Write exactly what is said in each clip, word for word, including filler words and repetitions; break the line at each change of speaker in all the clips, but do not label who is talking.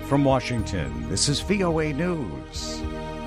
From Washington, this is V O A News.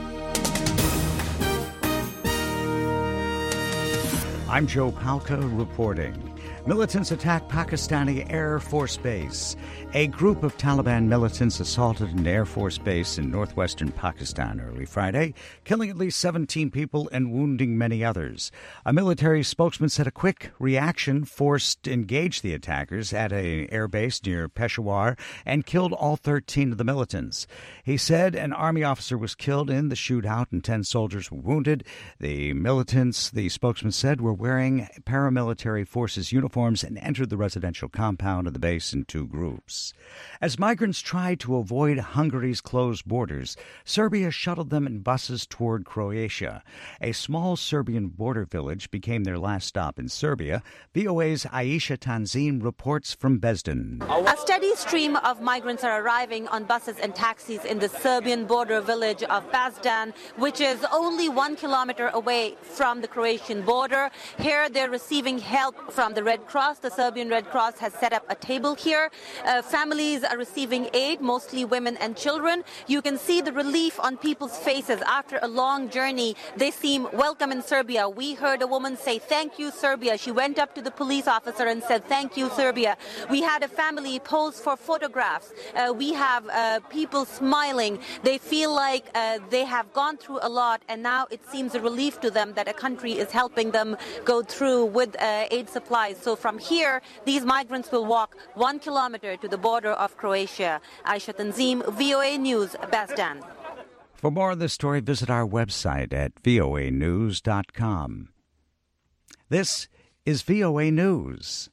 I'm Joe Palca reporting. Militants attacked Pakistani Air Force Base. A group of Taliban militants assaulted an Air Force base in northwestern Pakistan early Friday, killing at least seventeen people and wounding many others. A military spokesman said a quick reaction forced engaged the attackers at an air base near Peshawar and killed all thirteen of the militants. He said an army officer was killed in the shootout and ten soldiers were wounded. The militants, the spokesman said, were wearing paramilitary forces uniforms and entered the residential compound of the base in two groups. As migrants tried to avoid Hungary's closed borders, Serbia shuttled them in buses toward Croatia. A small Serbian border village became their last stop in Serbia. V O A's Aisha Tanzim reports from Besden.
A steady stream of migrants are arriving on buses and taxis in the Serbian border village of Besden, which is only one kilometer away from the Croatian border. Here they're receiving help from the Red Cross. The Serbian Red Cross has set up a table here. Uh, families are receiving aid, mostly women and children. You can see the relief on people's faces after a long journey. They seem welcome in Serbia. We heard a woman say, "Thank you, Serbia." She went up to the police officer and said, "Thank you, Serbia." We had a family pose for photographs. Uh, we have uh, people smiling. They feel like uh, they have gone through a lot, and now it seems a relief to them that a country is helping them go through with uh, aid supplies. So from here, these migrants will walk one kilometer to the border of Croatia. Aisha Tanzim, V O A News, Besden.
For more on this story, visit our website at V O A news dot com. This is V O A News.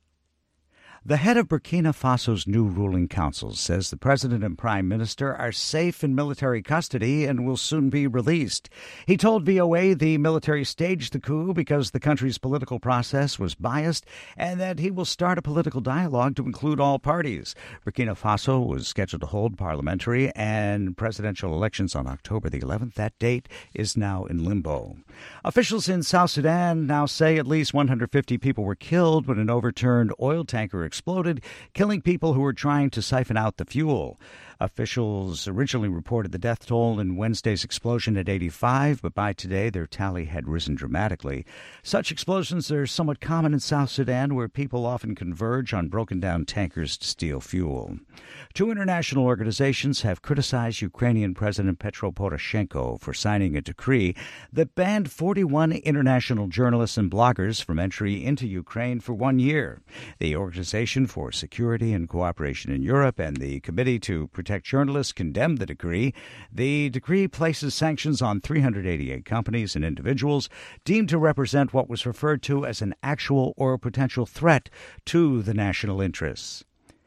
The head of Burkina Faso's new ruling council says the president and prime minister are safe in military custody and will soon be released. He told V O A the military staged the coup because the country's political process was biased and that he will start a political dialogue to include all parties. Burkina Faso was scheduled to hold parliamentary and presidential elections on October the eleventh. That date is now in limbo. Officials in South Sudan now say at least one hundred fifty people were killed when an overturned oil tanker exploded, killing people who were trying to siphon out the fuel. Officials originally reported the death toll in Wednesday's explosion at eighty-five, but by today their tally had risen dramatically. Such explosions are somewhat common in South Sudan, where people often converge on broken-down tankers to steal fuel. Two international organizations have criticized Ukrainian President Petro Poroshenko for signing a decree that banned forty-one international journalists and bloggers from entry into Ukraine for one year. The Organization for Security and Cooperation in Europe and the Committee to Protect Journalists condemned the decree. The decree places sanctions on three hundred eighty-eight companies and individuals deemed to represent what was referred to as an actual or potential threat to the national interests.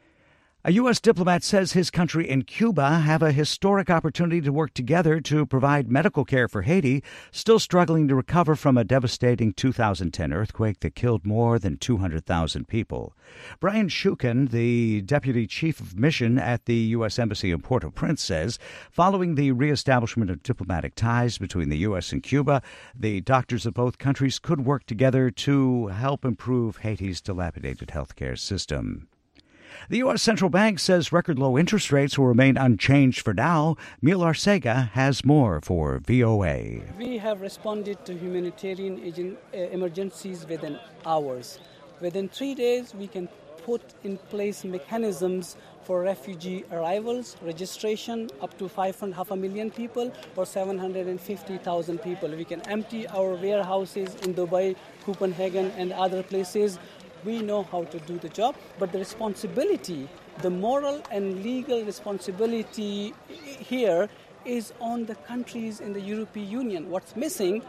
A U S diplomat says his country and Cuba have a historic opportunity to work together to provide medical care for Haiti, still struggling to recover from a devastating two thousand ten earthquake that killed more than two hundred thousand people. Brian Shukin, the deputy chief of mission at the U S Embassy in Port-au-Prince, says following the reestablishment of diplomatic ties between the U S and Cuba, the doctors of both countries could work together to help improve Haiti's dilapidated healthcare system. The U S Central Bank says record low interest rates will remain unchanged for now. Mil Arcega has more for V O A.
We have responded to humanitarian agent, uh, emergencies within hours. Within three days, we can put in place mechanisms for refugee arrivals, registration up to five and a half a million people or seven hundred fifty thousand people. We can empty our warehouses in Dubai, Copenhagen, and other places. We know how to do the job, but the responsibility, the moral and legal responsibility here is on the countries in the European Union. What's missing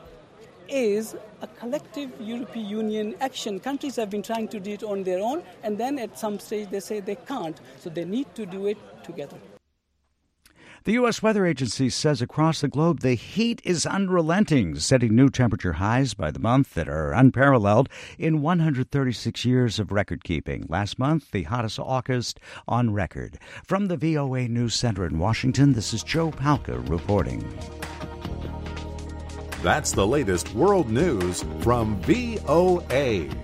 is a collective European Union action. Countries have been trying to do it on their own, and then at some stage they say they can't, so they need to do it together.
The U S Weather Agency says across the globe the heat is unrelenting, setting new temperature highs by the month that are unparalleled in one hundred thirty-six years of record-keeping. Last month, the hottest August on record. From the V O A News Center in Washington, this is Joe Palca reporting.
That's the latest world news from V O A.